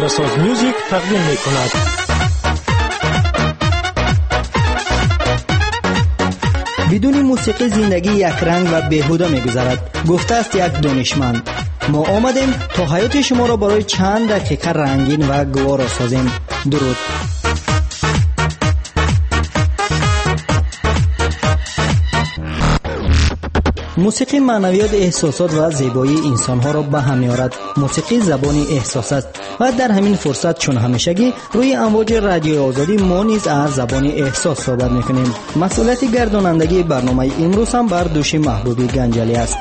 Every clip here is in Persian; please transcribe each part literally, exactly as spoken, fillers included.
آینده‌ساز میوزیک تقدیم می‌کند. بدون موسیقی زندگی یک رنگ و بیهوده می‌گذرد. گفته است یک دانشمند. ما آمدیم تا حیات شما را برای چند دقیقه رنگین و گوار سازیم. درود. موسیقی معنویات، احساسات و زیبایی انسان‌ها را به هم می‌آورد. موسیقی زبان احساس است و در همین فرصت چون همیشگی روی امواج رادیو آزادی ما نیز از زبان احساس صحبت می‌کنیم. مسئولیت گردانندگی برنامه امروز هم بر دوش محبوبی گنجلی است.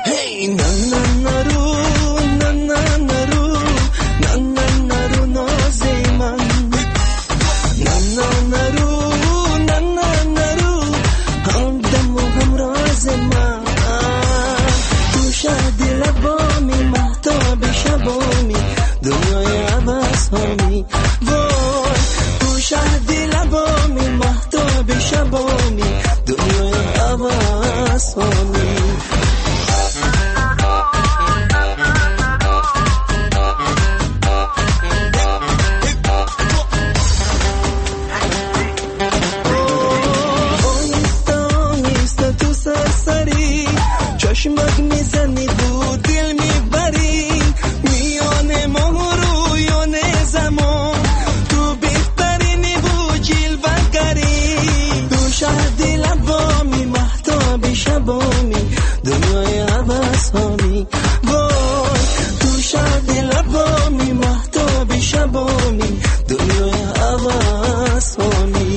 چشمک میزنی بود دل میبری میانه ما رویانه زمان تو بهترینی بود جلوه‌گری تو شهد لبامی مهتاب شبامی دنیای عباسامی وای تو شهد لبامی مهتاب شبامی دنیای عباسامی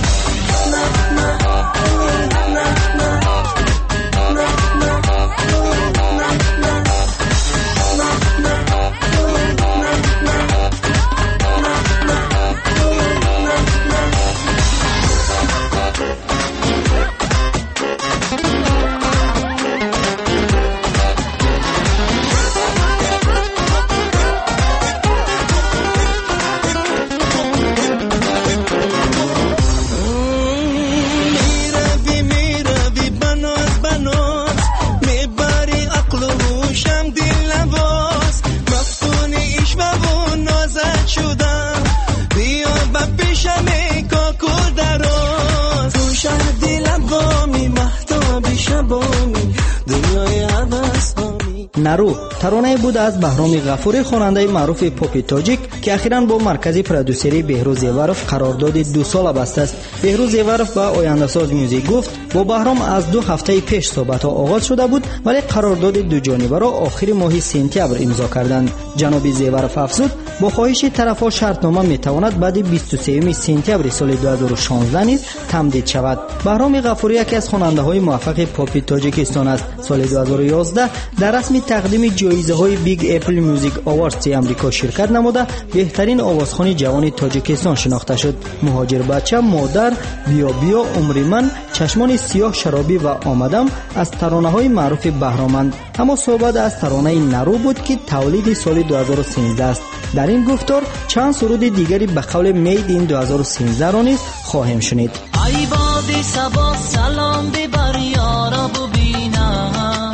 نرو ترانه بود از بهرام غفوری، خواننده معروف پاپ تاجیک که اخیراً با مرکز پرودوسری بهروز زیورف قرارداد دو ساله بسته است. بهروز زیورف با آینده ساز میوزیک گفت با بهرام از دو هفته پیش صحبت ها آغاز شده بود ولی قرارداد دو جانبه را آخر ماه سپتامبر امضا کردند. جناب زیورف افزود با خواهش طرف‌ها شرطنامه میتواند بعد بیست و سوم سپتامبر سال دو هزار و شانزده نیز تمدید شود. بهرام غفوری یکی از خواننده‌های موفق پاپ تاجیکستان است. سال دو هزار و یازده در رسم تقدیم جایزه‌های بیگ اپل میوزیک آواردز آمریکا شرکت نموده بهترین آوازخوان جوان تاجیکستان شناخته شد. مهاجر بچه، مادر، بیا بیا، عمر من، چشمان سیاه، شرابی و آمدم از ترانه‌های معروف بهرامند. اما صحبت از ترانه نرو بود که تولید سال دو هزار و سیزده است. در این گفتار چند سرود دیگری به قول مید این دو هزار و سیزده را نیز خواهیم شنید. ای باد صبا سلام ببر یارا ببینم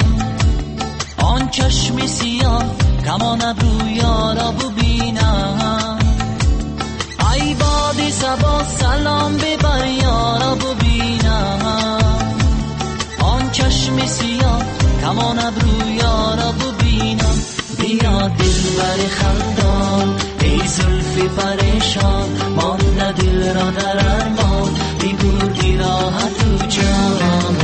آن چشم سیاه کمان ابرو یارا ببینم ای باد صبا سلام ببر یارا ببینم آن چشم سیاه کمان ابرو یارا ببینم بیا دل بر خندان ای زلف پریشان مانده دل را در ارمان بی بودی راحت و جان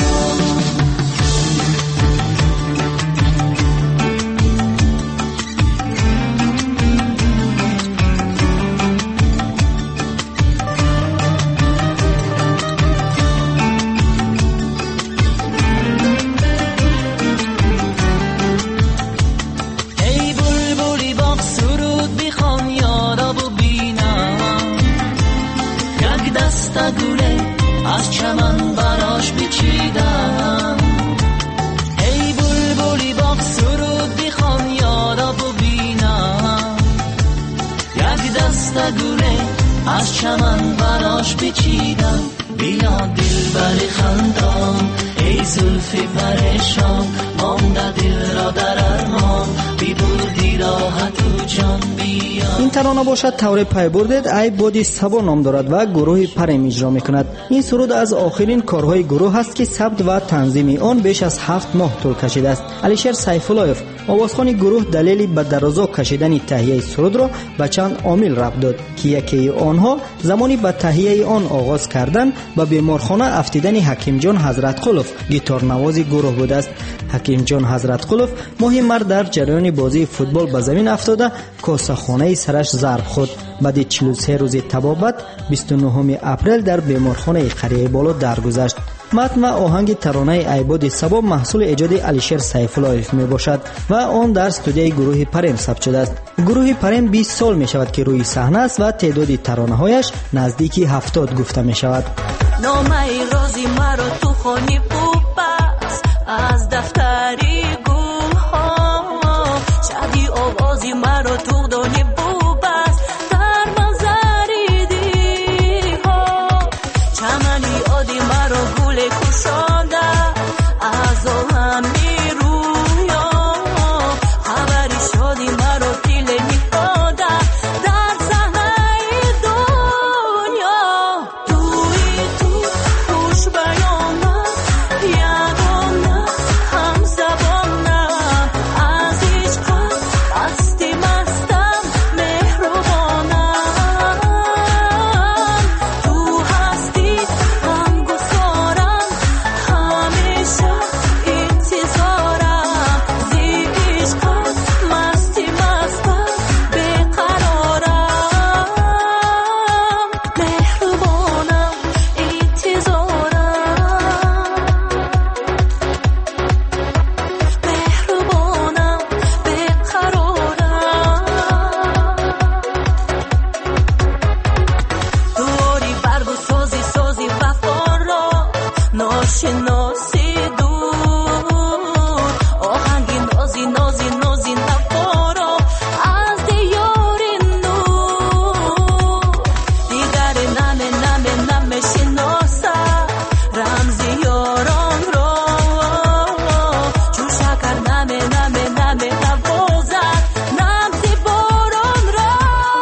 از چمن براش بچیدم ای بلبلی باغ سرود بخوان یارا ببینم یک دسته گله از چمن براش بچیدم بیا دل بر خندان ای زلف پریشان مانده دل را در ارمان بی بودی راحت و جان بیا. این ترانه باشد طور پی بردید ای بادی صبا نام دارد و گروه پریم اجرا میکند. این سرود از آخرین کارهای گروه است که ثبت و تنظیم آن بیش از هفت ماه طول کشیده است. علیشیر سیفالایف آوازخوان گروه دلیلی به درازا کشیدن تهیه سرود را به چند عامل ربط داد که یکی آنها زمانی به تهیه آن آغاز کردن به بیمارخانه افتیدن حکیم جان حضرت قلوف گیتار نواز گروه بوده است. حکیم جان حضرت قلوف ماهی مرد در جریان بازی فوتبال به زمین افتاده کاسه خانه سرش ضرب خورد. بعد چهل و سه روز طبابت بیست و نهم اپریل در بیمارخانه قریه بالا درگذشت. متن و آهنگ ترانه ایباد صبا محصول ایجاد علیشیر سیفالایف می باشد و آن در استودیوی گروه پریم ثبت شده است. گروه پریم بیست سال می شود که روی صحنه است و تعداد ترانه هایش نزدیکی هفتاد گفته می شود. نامه رازی مرا تو خانی پوپس از دفتری گل ها شدی آوازی مرا تو دانی بوبس در منظری دی ها چمنی آدی مرا گل کشانده از آهمی رویا خبری شادی مرا دل میخواده در صحنه دنیا توی تو خوش بیانم یگانم هم زبانم از عشقت مستی مستم مهربانم تو هستی هم گسارم همیشه انتظارم زی عشقت مستی مستم بقرارم مهربانم انتظارم مهربانم بقرارم دوری برگ و سازی سازی وفا را ناشناسی دور آهنگی نازی نازی نازی نفا را از دیاری نور دیگر نمه نمه نمه شناسه رمزی یاران را چون شکر نمه نمه نمه نوازد نمزی باران را.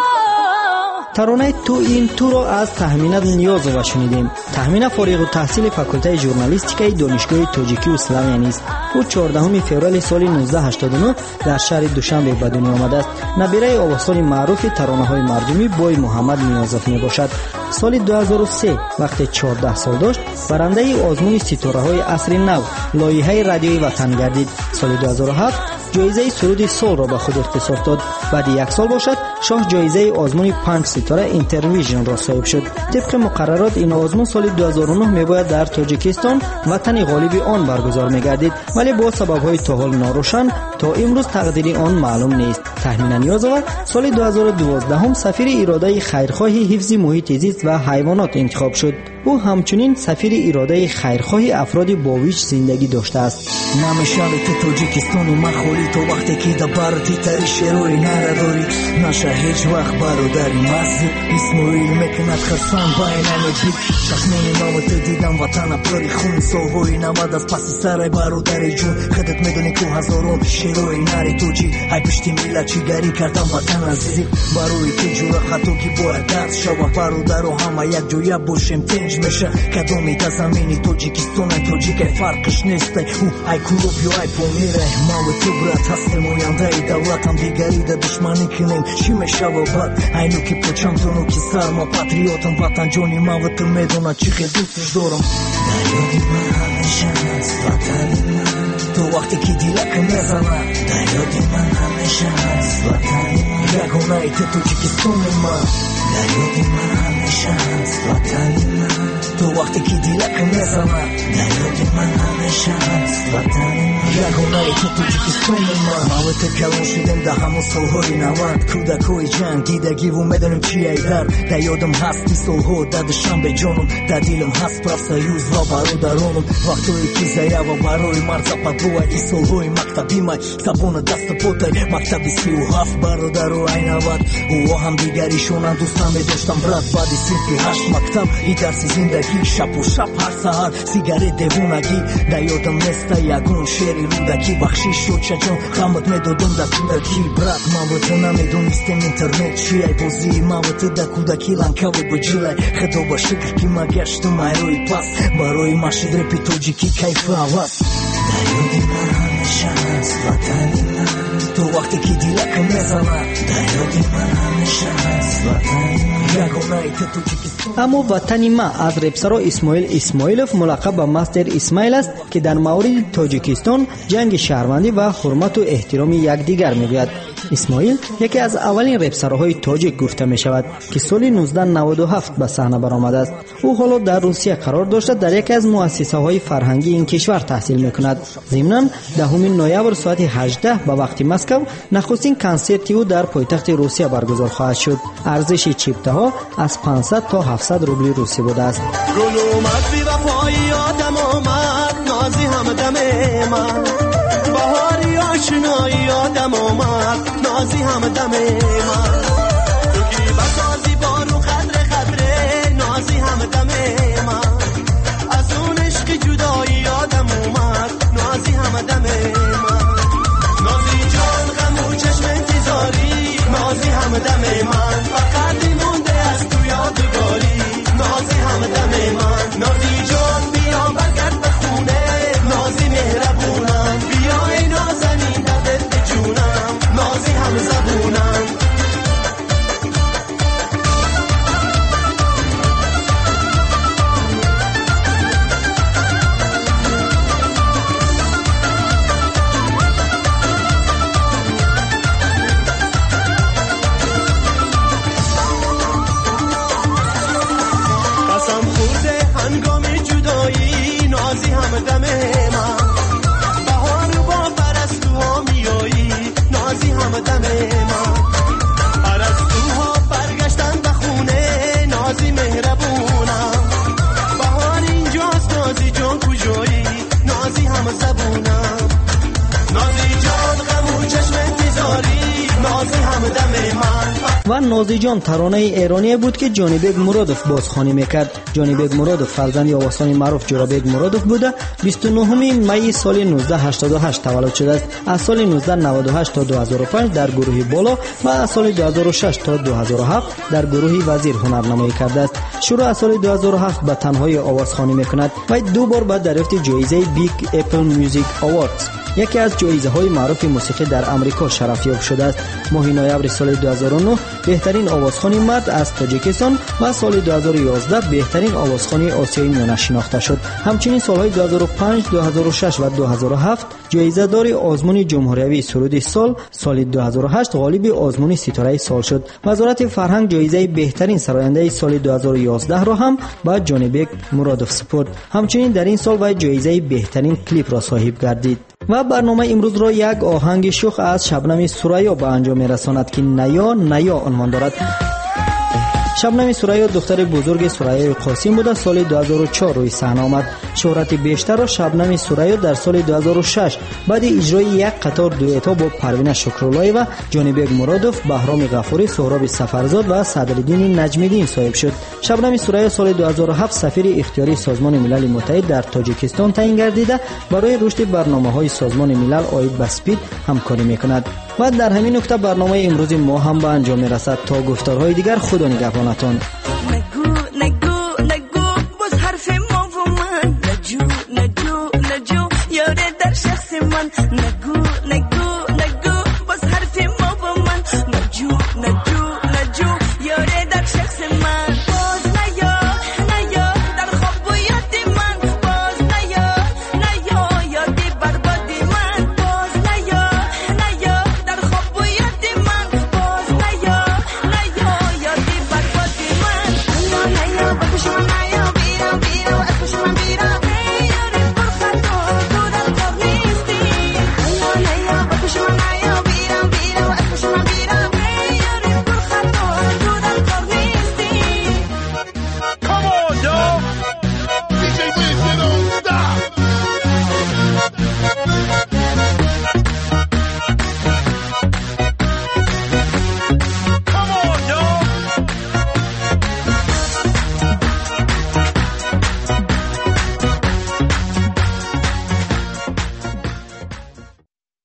ترانه تو این تو را از تهمینه نیازова شنیدیم. تهمینه فارغ التحصیل فاکولته ژورنالیستیکای دانشگاه تاجیکی اسلامی است. او چهاردهم فوریه سال نوزده هشتاد و نه در شهر دوشنبه به دنیا آمده است. نبیره آوازخوان معروف ترانه‌های مردمی بوی محمد نیازов میباشد. سال دو هزار و سه وقتی چهارده سال داشت برنده آزمون ستاره‌های عصر نو لایحه رادیوی وطن گردید. سال دو هزار و هفت جایزه سرود سال را به خود اختصاص داد. بعد یک سال باشد شاه جایزه آزمون پنج ستاره اینترویژن را صاحب شد. طبق مقررات این آزمون سال دو هزار و نه میباید در تاجیکستان وطن غالب آن برگزار میگردید ولی با سبب‌های تا حال ناروشن تا امروز تقدیر آن معلوم نیست. تهمینه نیازова سال دو هزار و دوازده هم سفیر اراده خیرخواهی حفظ محیط زیست و حیوانات انتخاب شد. او همچنین سفیر اراده خیرخواهی افراد با ویژ زندگی داشته است. نمیشالی تو تاجیکستان و مخوری تو وقتی که در برتی تری شروعی نداری نشه هیچ وقت برادری مزی اسمویل میکند خستان باینمی بید چشمونی نامت دیدم وطن پری خون سالهایی نمد از پس سرای برادری جون خودت میدونی که هزارون شروعی نری توجی های پشتی میلت چی گری کردم وطن عزیزی برای که جور خطو که باید درد شوه برادر و همه یک جویه باشیم تنج میشه کدومی تا زمینی تاجیکستان تاجیک فرقش نیسته او ای کلوب یا ای پومیره ما و تو برات هستیم اوینده ای دولتم دیگری ده دشمنی کنیم چی میشه و بد اینو که پوچم تو نو که سرما پاتریوتم وطن جونی ما و تو میدونه چی خیلی دوستش دارم در یادی من همیشه هست وطن من تو وقتی که دیلک میزنه در یادی من همیشه هست وطن من یگونه ای تو تاجیکستان من در یادی من همیشه هست وطن من تو وقتی که دیلک میزنه در یادی من همیشه هست وطن من یگونه ای تو تاجیکستان من ما و تو کلون شدیم ده همون سالهای نود کودکای جنگ دیدگی و میدونیم چی ای در در یادم هست این سالها دادشم به جانم در دیلم هست پرسایوز و برادرانم وقتایی که زیه و برای مرد زپدوه این سالهای مکتبی مای زبان دست پوتای مکتبی سی و هفت برادر و این نود او هم دیگریشونن دوستم داشتم برد بعدی سیفی هشت مکتب ای درسی زندگی شب و شب هر سهر سیگاری دیوونگی در یادم نیسته یگون شعری رودکی بخشش شد چجان غمت میدادم در کودکی برات موت نمیدونستم اینترنت چیه بازی موت در کودکی لنکه بود بجیله خدا با شکر که ما گشتم ایروی پس برای ما شد رپی توجیکی کیف عوض در یادی من همیشه هست وطنی من تو وقتی که دیلکم میزنه در یادی من همیشه هست وطنی من یگانه توجیکستان. اما وطنی ما از رپسرا اسماعیل اسماعیلوف ملقب به مستر اسماعیل است که در مورد تاجیکستان جنگ شهروندی و حرمت و احترام یکدیگر میگوید. اسماعیل یکی از اولین رپسرهای تاجیک گفته می شود که سال نوزده نود و هفت به صحنه برآمده است. او حالا در روسیه قرار داشته در یکی از مؤسسه های فرهنگی این کشور تحصیل می کند. ضمناً دهم نوامبر ساعت هجده به وقت مسکو نخستین کنسرتی او در پایتخت روسیه برگزار خواهد شد. ارزش چیپته ها از پانصد تا هفتصد روبل روسی بوده است. گل اومد بی وفایی یادم آمد نازی همدم من بهاری آشنایی یادم آمد نازی همدم من تو کی بسازی بارو قدر قدره نازی همدم من از اون عشق جدایی یادم اومد نازی همدم من نازی جان غم و چشم انتظاری نازی همدم من فقط مونده از تو یادگاری نازی همدم من نازی جان بیا برگرد به خونه نازی مهربونم بیا ای نازنین در دل جونم نازی هم زبونم قسم خورده هنگام جدایی نازی همدم من بهار با پرستوها میایی نازی همدم من پرستوها برگشتن به خونه نازی مهربونم بهار اینجاست نازی جان کجایی نازی هم زبونم نازی جان غم و چشم انتظاری نازی همدم من. و نازی جان ترانه ایرانی بود که جانیبک مرادوف بازخوانی میکرد. جانیبک مرادوف فرزند آوازخوان معروف جورابک مرادوف بوده. بیست و نهم می سال نوزده هشتاد و هشت تولد شده است. از سال نوزده نود و هشت تا دو هزار و پنج در گروه بالا و از سال دو هزار و شش تا دو هزار و هفت در گروه وزیر هنرنمایی کرده است. شروع از سال دو هزار و هفت به تنهایی آوازخوانی میکند و دو بار به دریافت جایزه بیگ اپل میوزیک آواردز یکی از جایزه های معروف موسیقی در امریکا شرفیاب شده است. ماه نوامبر سال دو هزار و نه بهترین آوازخوان مرد از تاجیکستان و سال دو هزار و یازده بهترین آوازخوان آسیایی میانه شناخته شد. همچنین سالهای دو هزار و پنج، دو هزار و شش و دو هزار و هفت جایزه دار آزمون جمهوری سرود سال، سال دو هزار و هشت غالب آزمون ستاره سال شد. وزارت فرهنگ جایزه بهترین سراینده سال دو هزار و یازده را هم به جانیبک مرادوف سپرد. همچنین در این سال وی جایزه بهترین کلیپ را صاحب گردید. و برنامه امروز را یک آهنگ شوخ از شبنم سریا به انجام میرساند که نیا نیا عنوان دارد. شبنم سریا دختر بزرگ سریا قاسم بوده. سال دو هزار و چهار روی صحنه آمد. شهرت بیشتر را شبنم سریا در سال دو هزار و شش بعد اجرای یک قطار دوئتا با پروین شکراللهی و جانیبک مرادوف، بهرام غفوری، سهراب سفرزاد و صدرالدین نجمیدین صاحب شد. شبنم سریا سال دو هزار و هفت سفیر اختیاری سازمان ملل متحد در تاجیکستان تعیین گردیده برای رشد برنامه‌های سازمان ملل آید به سپید همکاری می‌کند. و در همین نکته برنامه امروز ما هم به انجام می‌رسد. تا گفتارهای دیگر خدا نگهبانتان. نگو نگو نگو باز حرف ما و من نجو نجو نجو یاره در شخص من نگو